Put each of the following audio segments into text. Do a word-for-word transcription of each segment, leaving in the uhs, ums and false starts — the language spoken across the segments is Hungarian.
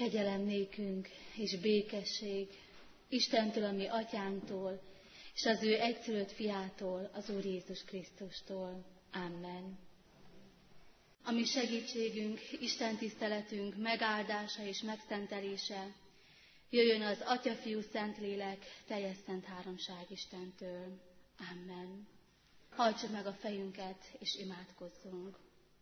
Kegyelem nékünk és békesség Istentől, a mi atyánktól, és az ő egyszülött fiától, az Úr Jézus Krisztustól. Amen. A mi segítségünk, Isten tiszteletünk megáldása és megszentelése jöjjön az Atya, Fiú, Szentlélek, teljes szent háromság Istentől. Amen. Hajtsuk meg a fejünket, és imádkozzunk.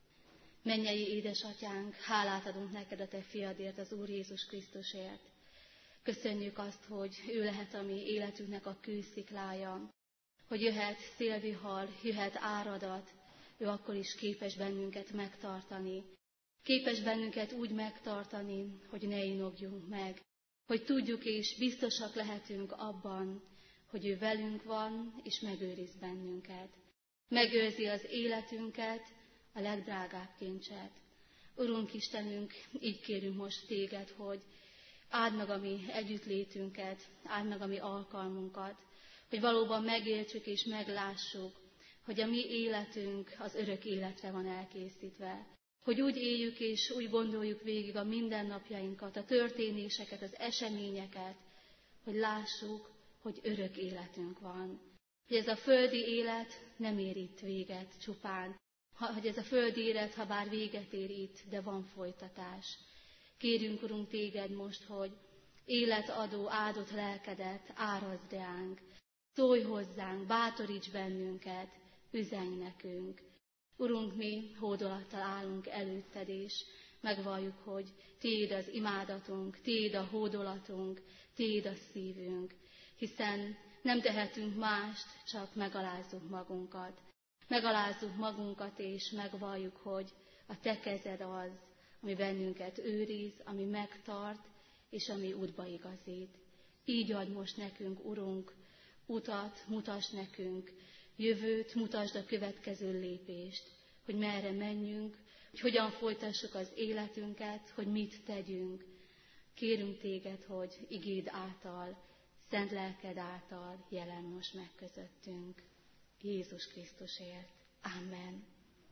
Mennyei édesatyánk, hálát adunk neked a te fiadért, az Úr Jézus Krisztusért. Köszönjük azt, hogy ő lehet a mi életünknek a kősziklája, hogy jöhet szélvihar, jöhet áradat, ő akkor is képes bennünket megtartani. Képes bennünket úgy megtartani, hogy ne inogjunk meg, hogy tudjuk és biztosak lehetünk abban, hogy ő velünk van és megőriz bennünket. Megőrzi az életünket, a legdrágább kincset. Urunk Istenünk, így kérünk most téged, hogy áld meg a mi együttlétünket, áld meg a mi alkalmunkat, hogy valóban megértsük és meglássuk, hogy a mi életünk az örök életre van elkészítve. Hogy úgy éljük és úgy gondoljuk végig a mindennapjainkat, a történéseket, az eseményeket, hogy lássuk, hogy örök életünk van. Hogy ez a földi élet nem ér itt véget csupán, hogy ez a földi élet, ha bár véget ér itt, de van folytatás. Kérünk, Urunk, téged most, hogy életadó, áldott lelkedet árazd reánk. Szólj hozzánk, bátoríts bennünket, üzenj nekünk. Urunk, mi hódolattal állunk előtted, és megvalljuk, hogy tiéd az imádatunk, tiéd a hódolatunk, tiéd a szívünk, hiszen nem tehetünk mást, csak megalázzuk magunkat. Megalázzuk magunkat, és megvalljuk, hogy a te kezed az, ami bennünket őriz, ami megtart, és ami útba igazít. Így adj most nekünk, Urunk, utat, mutass nekünk, jövőt, mutasd a következő lépést, hogy merre menjünk, hogy hogyan folytassuk az életünket, hogy mit tegyünk. Kérünk téged, hogy igéd által, szent lelked által jelen most meg közöttünk. Jézus Krisztusért. Amen.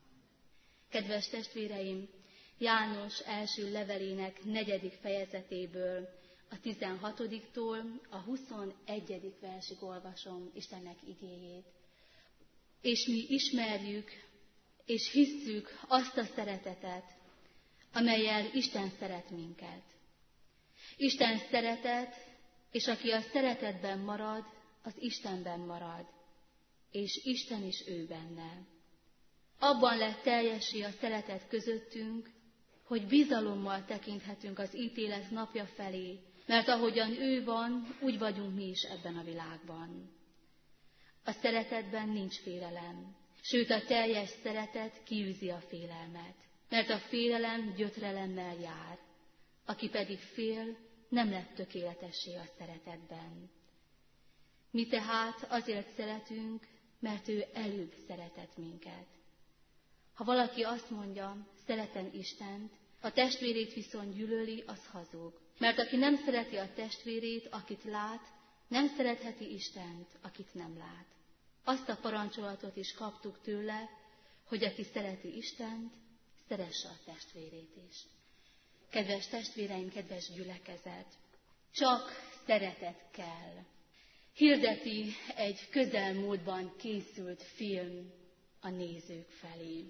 Kedves testvéreim, János első levelének negyedik fejezetéből a tizenhatodiktól a huszonegyedik versig olvasom Istennek igéjét. És mi ismerjük és hisszük azt a szeretetet, amellyel Isten szeret minket. Isten szeretet, és aki a szeretetben marad, az Istenben marad, és Isten is ő benne. Abban lett teljessé a szeretet közöttünk, hogy bizalommal tekinthetünk az ítélet napja felé, mert ahogyan ő van, úgy vagyunk mi is ebben a világban. A szeretetben nincs félelem, sőt a teljes szeretet kiűzi a félelmet, mert a félelem gyötrelemmel jár, aki pedig fél, nem lett tökéletessé a szeretetben. Mi tehát azért szeretünk, mert ő előbb szeretett minket. Ha valaki azt mondja, szeretem Istent, a testvérét viszont gyűlöli, az hazug. Mert aki nem szereti a testvérét, akit lát, nem szeretheti Istent, akit nem lát. Azt a parancsolatot is kaptuk tőle, hogy aki szereti Istent, szeresse a testvérét is. Kedves testvéreim, kedves gyülekezet, csak szeretet kell. Hirdeti egy közelmúltban készült film a nézők felé.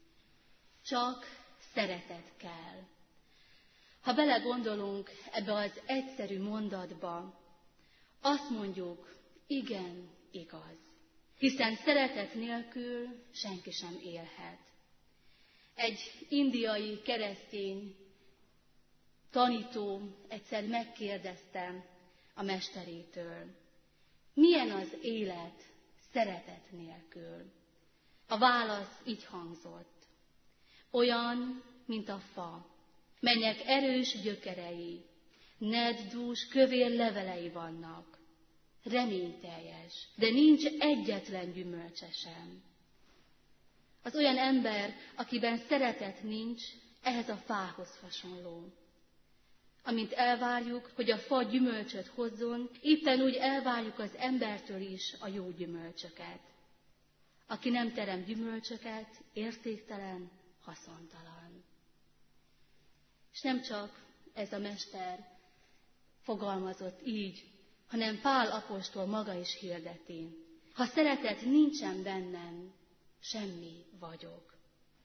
Csak szeretet kell. Ha belegondolunk ebbe az egyszerű mondatba, azt mondjuk, igen, igaz. Hiszen szeretet nélkül senki sem élhet. Egy indiai keresztény tanító egyszer megkérdezte a mesterétől, milyen az élet szeretet nélkül? A válasz így hangzott, olyan, mint a fa, melynek erős gyökerei, neddús, kövér levelei vannak, reményteljes, de nincs egyetlen gyümölcse sem. Az olyan ember, akiben szeretet nincs, ehhez a fához hasonló. Amint elvárjuk, hogy a fa gyümölcsöt hozzon, éppen úgy elvárjuk az embertől is a jó gyümölcsöket. Aki nem terem gyümölcsöket, értéktelen, haszontalan. És nem csak ez a mester fogalmazott így, hanem Pál apostol maga is hirdeti. Ha szeretet nincsen bennem, semmi vagyok.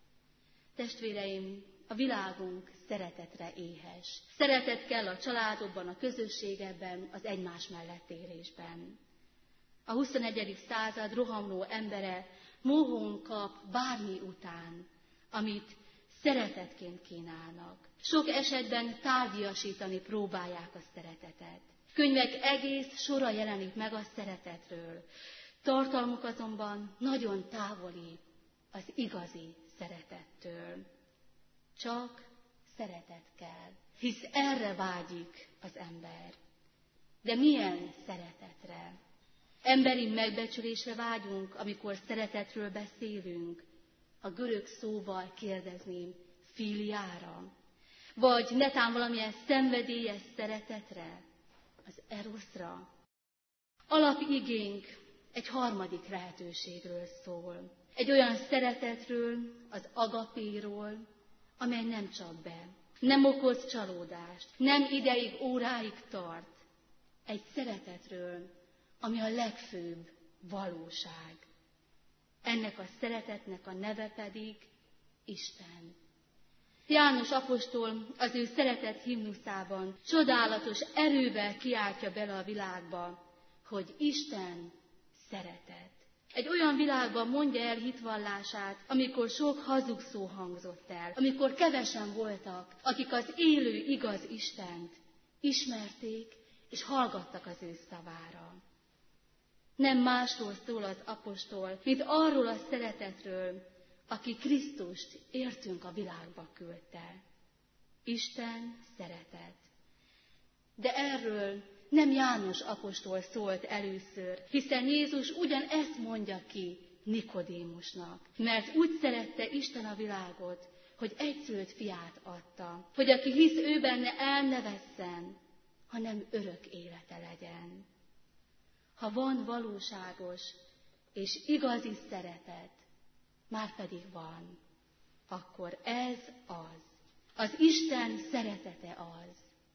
Testvéreim, a világunk szeretetre éhes. Szeretet kell a családokban, a közösségekben, az egymás mellett élésben. A huszonegyedik század rohamló embere mohón kap bármi után, amit szeretetként kínálnak. Sok esetben tárgyasítani próbálják a szeretetet. Könyvek egész sora jelenik meg a szeretetről. Tartalmuk azonban nagyon távoli az igazi szeretettől. Csak szeretet kell, hisz erre vágyik az ember. De milyen szeretetre? Emberi megbecsülésre vágyunk, amikor szeretetről beszélünk. A görög szóval kérdezném, filiára? Vagy netán valamilyen szenvedélyes szeretetre? Az eroszra? Alapigénk egy harmadik lehetőségről szól. Egy olyan szeretetről, az agapéról, amely nem csap be, nem okoz csalódást, nem ideig, óráig tart. Egy szeretetről, ami a legfőbb valóság. Ennek a szeretetnek a neve pedig Isten. János apostol az ő szeretet himnuszában csodálatos erővel kiáltja bele a világba, hogy Isten szeretet. Egy olyan világban mondja el hitvallását, amikor sok hazug szó hangzott el, amikor kevesen voltak, akik az élő, igaz Istent ismerték és hallgattak az ő szavára. Nem másról szól az apostol, mint arról a szeretetről, aki Krisztust értünk a világba küldte. Isten szeretet. De erről nem János apostol szólt először, hiszen Jézus ugyanezt mondja ki Nikodémusnak, mert úgy szerette Isten a világot, hogy egyszülött fiát adta, hogy aki hisz ő benne, el ne vesszen, hanem örök élete legyen. Ha van valóságos és igazi szeretet, már pedig van, akkor ez az. Az Isten szeretete az.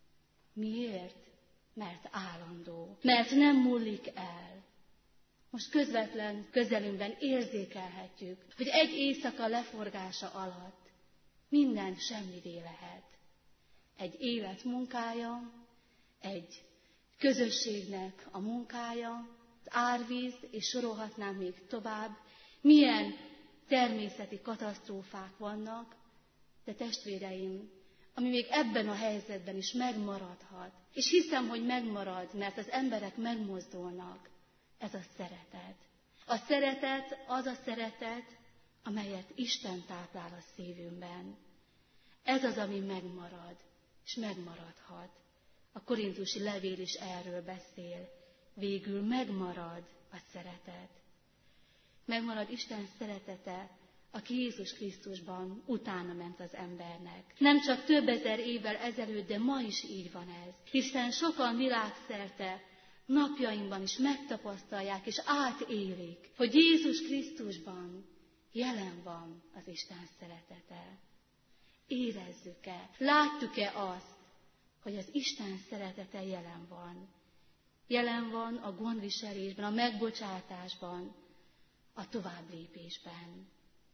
Miért? Mert állandó, mert nem múlik el. Most közvetlen közelünkben érzékelhetjük, hogy egy éjszaka leforgása alatt minden semmivé lehet. Egy élet munkája, egy közösségnek a munkája, az árvíz, és sorolhatnám még tovább, milyen természeti katasztrófák vannak, de testvéreim, ami még ebben a helyzetben is megmaradhat, és hiszem, hogy megmarad, mert az emberek megmozdulnak, ez a szeretet. A szeretet az a szeretet, amelyet Isten táplál a szívünkben. Ez az, ami megmarad, és megmaradhat. A korintusi levél is erről beszél. Végül megmarad a szeretet. Megmarad Isten szeretete, aki Jézus Krisztusban utána ment az embernek. Nem csak több ezer évvel ezelőtt, de ma is így van ez. Hiszen sokan világszerte napjainkban is megtapasztalják és átélik, hogy Jézus Krisztusban jelen van az Isten szeretete. Érezzük-e, látjuk-e azt, hogy az Isten szeretete jelen van. Jelen van a gondviselésben, a megbocsátásban, a továbblépésben.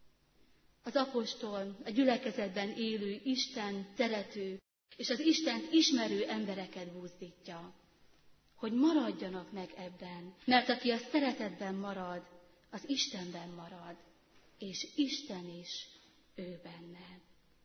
Az apostol a gyülekezetben élő, Isten szerető és az Istent ismerő embereket buzdítja, hogy maradjanak meg ebben, mert aki a szeretetben marad, az Istenben marad, és Isten is ő benne.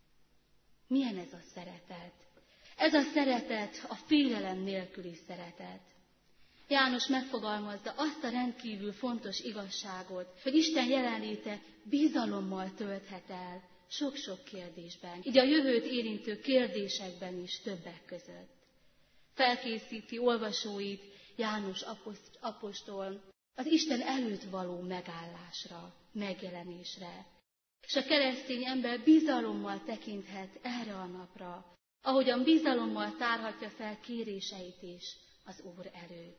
Milyen ez a szeretet? Ez a szeretet a félelem nélküli szeretet. János megfogalmazza azt a rendkívül fontos igazságot, hogy Isten jelenléte bizalommal tölthet el sok-sok kérdésben, így a jövőt érintő kérdésekben is többek között. Felkészíti olvasóit János apostol az Isten előtt való megállásra, megjelenésre. És a keresztény ember bizalommal tekinthet erre a napra, ahogyan bizalommal tárhatja fel kéréseit is az Úr előtt.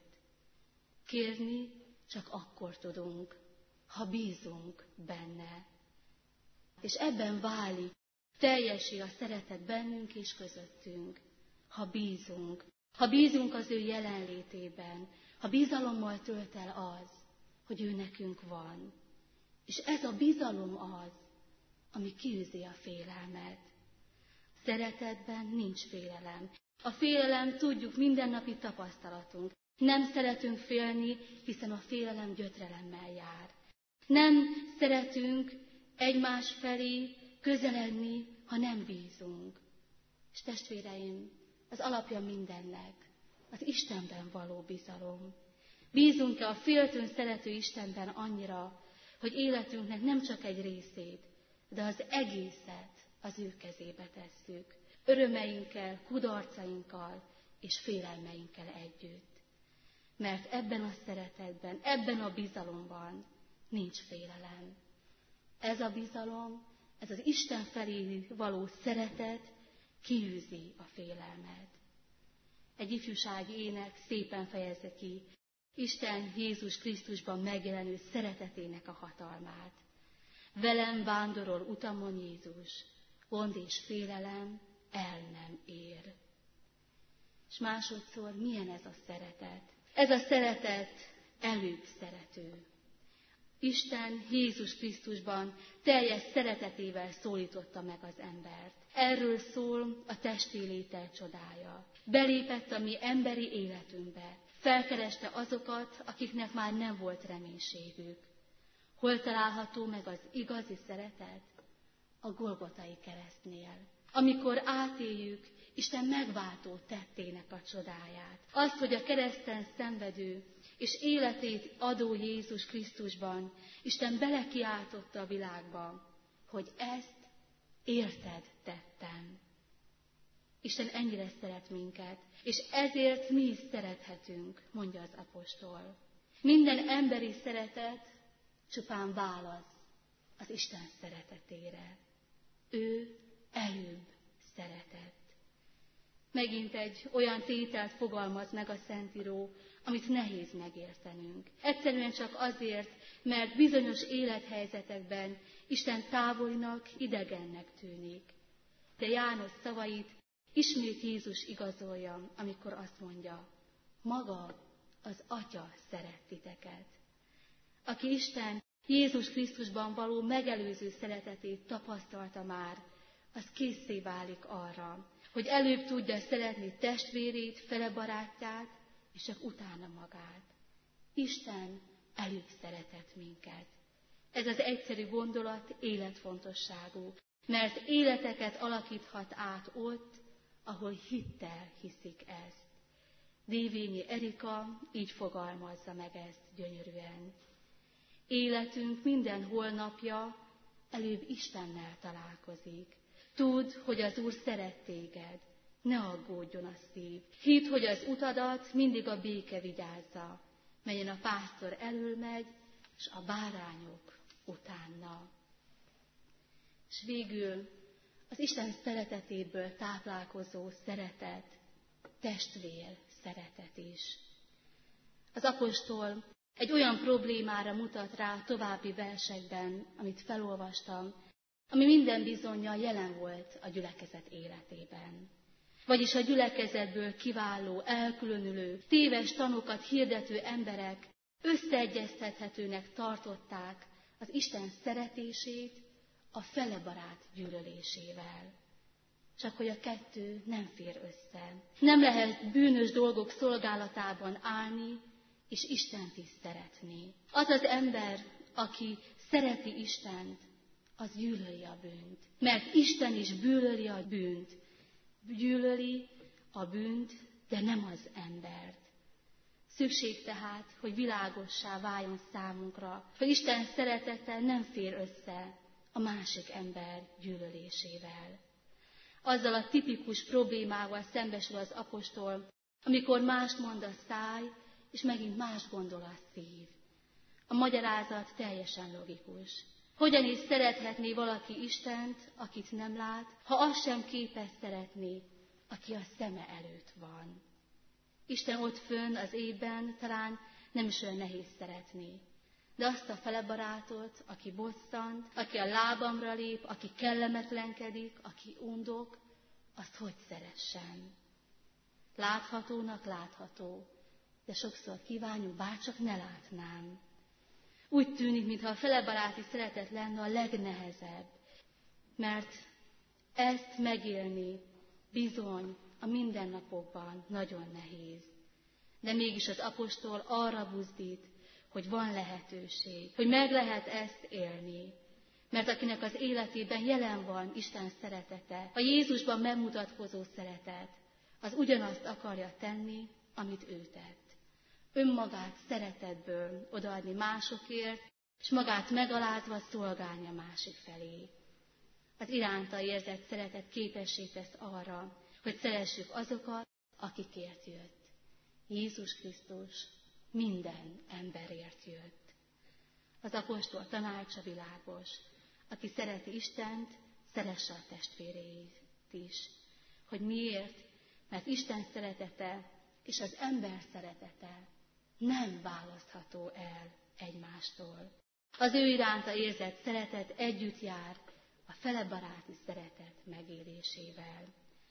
Kérni csak akkor tudunk, ha bízunk benne. És ebben válik teljessé a szeretet bennünk és közöttünk. ha bízunk, ha bízunk az ő jelenlétében, ha bizalommal tölt el az, hogy ő nekünk van. És ez a bizalom az, ami kiűzi a félelmet. Szeretetben nincs félelem. A félelem, tudjuk, mindennapi tapasztalatunk. Nem szeretünk félni, hiszen a félelem gyötrelemmel jár. Nem szeretünk egymás felé közeledni, ha nem bízunk. És testvéreim, az alapja mindennek, az Istenben való bizalom. Bízunk-e a féltőn szerető Istenben annyira, hogy életünknek nem csak egy részét, de az egészet az ő kezébe tesszük. Örömeinkkel, kudarcainkkal és félelmeinkkel együtt. Mert ebben a szeretetben, ebben a bizalomban nincs félelem. Ez a bizalom, ez az Isten felé való szeretet kiűzi a félelmet. Egy ifjúsági ének szépen fejezi ki Isten Jézus Krisztusban megjelenő szeretetének a hatalmát. Velem vándorol utamon Jézus, gond és félelem el nem ér. És másodszor milyen ez a szeretet? Ez a szeretet előbb szerető. Isten Jézus Krisztusban teljes szeretetével szólította meg az embert. Erről szól a testi léte csodája. Belépett a mi emberi életünkbe. Felkereste azokat, akiknek már nem volt reménységük. Hol található meg az igazi szeretet? A Golgotai keresztnél. Amikor átéljük Isten megváltó tettének a csodáját. Azt, hogy a kereszten szenvedő és életét adó Jézus Krisztusban Isten belekiáltotta a világba, hogy ezt érted tettem. Isten ennyire szeret minket, és ezért mi is szerethetünk, mondja az apostol. Minden emberi szeretet csupán válasz az Isten szeretetére. Ő előbb szeretett. Megint egy olyan tételt fogalmaz meg a Szentíró, amit nehéz megértenünk. Egyszerűen csak azért, mert bizonyos élethelyzetekben Isten távolinak, idegennek tűnik. De János szavait ismét Jézus igazolja, amikor azt mondja, maga az Atya szeret titeket. Aki Isten Jézus Krisztusban való megelőző szeretetét tapasztalta már, az készé válik arra, hogy előbb tudja szeretni testvérét, felebarátját, és csak utána magát. Isten előbb szeretett minket. Ez az egyszerű gondolat életfontosságú, mert életeket alakíthat át ott, ahol hittel hiszik ezt. Dévényi Erika így fogalmazza meg ezt gyönyörűen. Életünk minden holnapja előbb Istennel találkozik. Tudd, hogy az Úr szeret téged, ne aggódjon a szív. Hidd, hogy az utadat mindig a béke vigyázza, melyen a pásztor elől megy, és a bárányok utána. És végül az Isten szeretetéből táplálkozó szeretet, testvér szeretet is. Az apostol egy olyan problémára mutat rá a további versekben, amit felolvastam, ami minden bizonnyal jelen volt a gyülekezet életében. Vagyis a gyülekezetből kiváló, elkülönülő, téves tanúkat hirdető emberek összeegyeztethetőnek tartották az Isten szeretését a felebarát gyűlölésével. Csak hogy a kettő nem fér össze. Nem lehet bűnös dolgok szolgálatában állni, és Istent is szeretni. Az az ember, aki szereti Istent, az gyűlöli a bűnt. Mert Isten is gyűlöli a bűnt. Gyűlöli a bűnt, de nem az embert. Szükség tehát, hogy világossá váljon számunkra, hogy Isten szeretete nem fér össze a másik ember gyűlölésével. Azzal a tipikus problémával szembesül az apostol, amikor mást mond a száj, és megint más gondol a szív. A magyarázat teljesen logikus. Hogyan is szerethetné valaki Istent, akit nem lát, ha azt sem képes szeretni, aki a szeme előtt van. Isten ott fönn az égben talán nem is olyan nehéz szeretni. De azt a felebarátot, aki bosszant, aki a lábamra lép, aki kellemetlenkedik, aki undok, azt hogy szeressem? Láthatónak látható, de sokszor kívánjuk, bárcsak ne látnám. Úgy tűnik, mintha a felebaráti szeretet lenne a legnehezebb, mert ezt megélni bizony a mindennapokban nagyon nehéz. De mégis az apostol arra buzdít, hogy van lehetőség, hogy meg lehet ezt élni. Mert akinek az életében jelen van Isten szeretete, a Jézusban megmutatkozó szeretet, az ugyanazt akarja tenni, amit ő tett. Önmagát szeretetből odaadni másokért, és magát megalázva szolgálni a másik felé. Az iránta érzett szeretet képessé tesz arra, hogy szeressük azokat, akikért jött. Jézus Krisztus minden emberért jött. Az apostol tanácsa világos, aki szereti Istent, szeresse a testvéreit is. Hogy miért? Mert Isten szeretete és az ember szeretete nem választható el egymástól. Az ő iránta érzett szeretet együtt jár a felebaráti szeretet megélésével.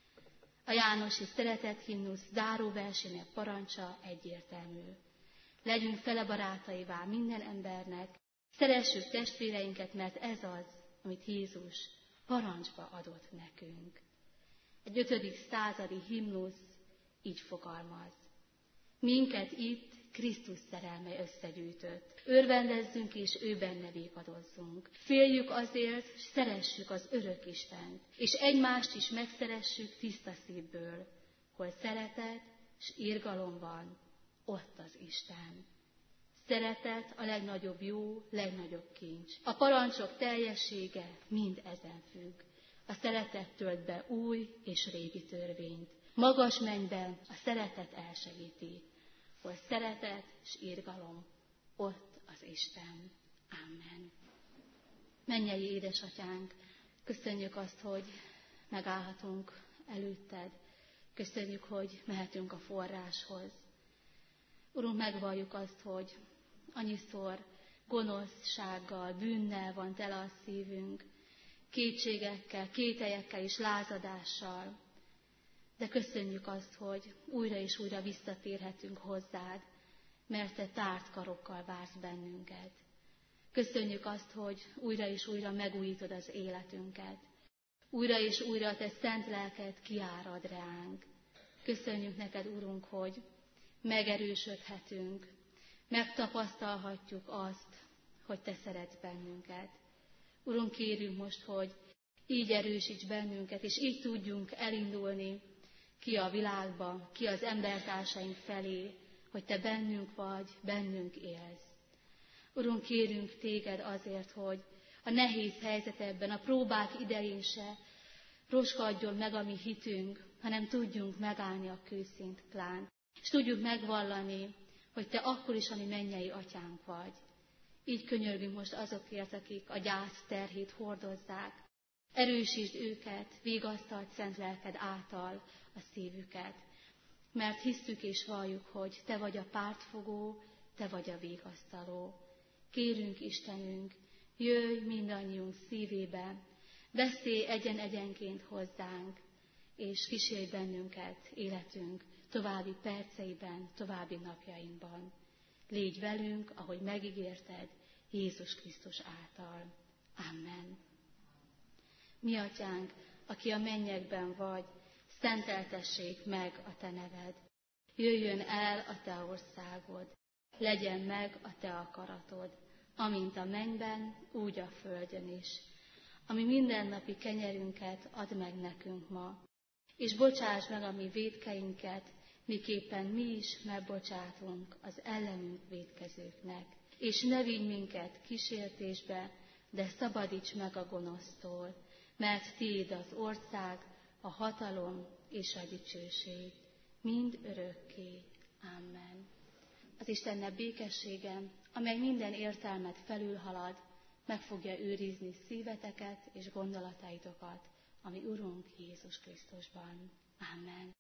A jánosi szeretethimnusz záróversének parancsa egyértelmű. Legyünk felebarátaivá minden embernek, szeressük testvéreinket, mert ez az, amit Jézus parancsba adott nekünk. Egy ötödik századi himnusz így fogalmaz. Minket itt Krisztus szerelme összegyűjtött. Örvendezzünk és ő benne vékadozzunk. Féljük azért, s szeressük az örök Istent, és egymást is megszeressük tiszta szívből. Hol szeretet s irgalom van, ott az Isten. Szeretet a legnagyobb jó, legnagyobb kincs. A parancsok teljessége mind ezen függ. A szeretet tölt be új és régi törvényt. Magas mennyben a szeretet elsegíti. Hol szeretet és irgalom, ott az Isten. Amen. Mennyei édesatyánk, köszönjük azt, hogy megállhatunk előtted. Köszönjük, hogy mehetünk a forráshoz. Urunk, megvalljuk azt, hogy annyiszor gonoszsággal, bűnnel van tele a szívünk, kétségekkel, kételyekkel és lázadással. De köszönjük azt, hogy újra és újra visszatérhetünk hozzád, mert te tárt karokkal vársz bennünket. Köszönjük azt, hogy újra és újra megújítod az életünket. Újra és újra te szent lelked kiárad ránk. Köszönjük neked, Urunk, hogy megerősödhetünk, megtapasztalhatjuk azt, hogy te szeretsz bennünket. Urunk, kérünk most, hogy így erősíts bennünket, és így tudjunk elindulni ki a világba, ki az embertársaink felé, hogy te bennünk vagy, bennünk élsz. Urunk, kérünk téged azért, hogy a nehéz helyzetben, a próbák idején se roskadjon meg a mi hitünk, hanem tudjunk megállni a kőszintplán, és tudjuk megvallani, hogy te akkor is a mi mennyei atyánk vagy. Így könyörgünk most azokért, akik a gyász terhét hordozzák. Erősítsd őket, vigasztald szent lelked által a szívüket, mert hisszük és valljuk, hogy te vagy a pártfogó, te vagy a vigasztaló. Kérünk, Istenünk, jöjj mindannyiunk szívébe, beszélj egyen-egyenként hozzánk, és kísérj bennünket életünk további perceiben, további napjainkban. Légy velünk, ahogy megígérted, Jézus Krisztus által. Amen. Mi atyánk, aki a mennyekben vagy, szenteltessék meg a te neved. Jöjjön el a te országod, legyen meg a te akaratod, amint a mennyben, úgy a földön is. Ami mindennapi kenyerünket add meg nekünk ma, és bocsáss meg a mi vétkeinket, miképpen mi is megbocsátunk az ellenünk vétkezőknek. És ne vigy minket kísértésbe, de szabadíts meg a gonosztól, mert tiéd az ország, a hatalom és a dicsőség, mind örökké. Amen. Az Istennek békessége, amely minden értelmet felülhalad, meg fogja őrizni szíveteket és gondolataitokat, ami Urunk Jézus Krisztusban. Amen.